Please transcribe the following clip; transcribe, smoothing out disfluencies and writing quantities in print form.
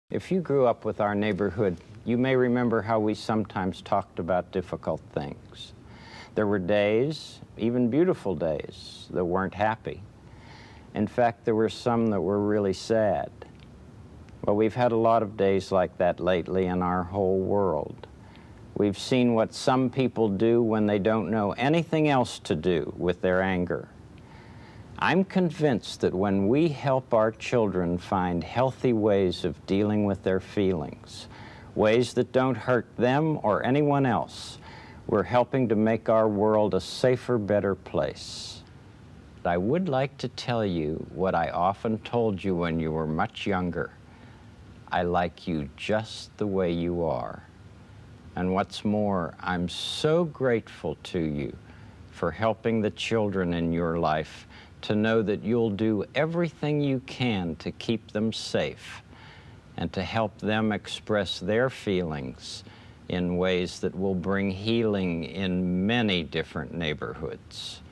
If you grew up with our neighborhood, you may remember how we sometimes talked about difficult things. There were days, even beautiful days, that weren't happy. In fact, there were some that were really sad. Well, we've had a lot of days like that lately in our whole world. We've seen what some people do when they don't know anything else to do with their anger. I'm convinced that when we help our children find healthy ways of dealing with their feelings, ways that don't hurt them or anyone else, we're helping to make our world a safer, better place. I would like to tell you what I often told you when you were much younger. I like you just the way you are. And what's more, I'm so grateful to you for helping the children in your life to know that you'll do everything you can to keep them safe and to help them express their feelings in ways that will bring healing in many different neighborhoods.